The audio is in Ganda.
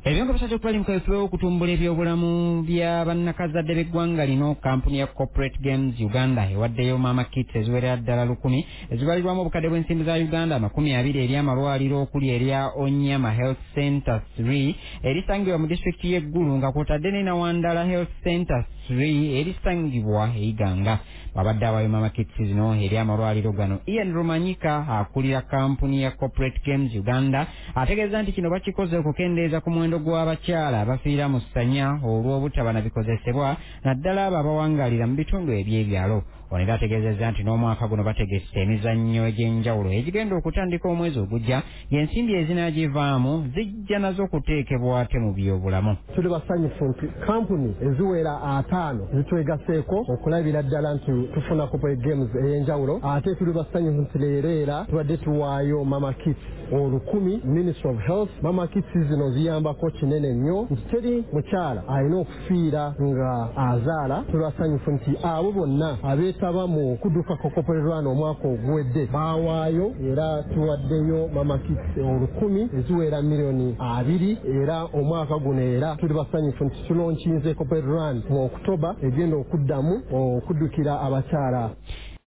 Ebiongo bisatu twali mu kaweefube okutumbula ebyobulamu bya bannakazadde b'eggwanga lino kampuni ya Corporate Games Uganda ewaddeyo Mama Kits eziwerera ddala 10 ezibalirwamu obukadde bw'ensimbi za Uganda 20 eri amalwaliro okuli erya Onyama Health Center 3 erisangibwa mu disitulikiti y'Eggulu nga kwotadde ne Nawandala Health Center 3 erisangibwa e Iganga. Babadde abayo Mama Kits zino eri amalwaliro gano. Ian Romanyika akulira kampuni ya Corporate Games Uganda ategeeza nti kino bakikoze okukendeeza ku muwendo gw'abakyala abafiira mu ssanya olw'obutaba na bikozesebwa naddala abo abawangalira mu bitundu eby'ebyalo. Ono era ategeezezza nti n'omwaka guno bategese emizannyo egy'enjawulo egigenda okutandika omwezi ogujja ng'ensimbi ezinaagivaamu zijja nazo okuteekebwa ate mu byobulamu. Tuli basanyufu nti kampuni eziwera 5 zitwegaseeko okulabira ddala nti tufuna Corporate Games ey'enjawulo ate tuli basanyufu nti leero era tubadde tuwaayo Mama Kits 10 Ministry of Health. Mama Kits zino ziyambako kinene nnyo nti teri mukyala alina okufiira nga azaala. Tuli basanyufu nti abo bonna abeetaba mu kudduka kwa Corporate Run omwaka oguwedde baawaayo era tuwaddeyo Mama Kits 10 eziwera miliyoni 2 era omwaka guno era tuli basanyufu nti tulonkinze Corporate Run mu October egenda okuddamu okuddukira abakyala.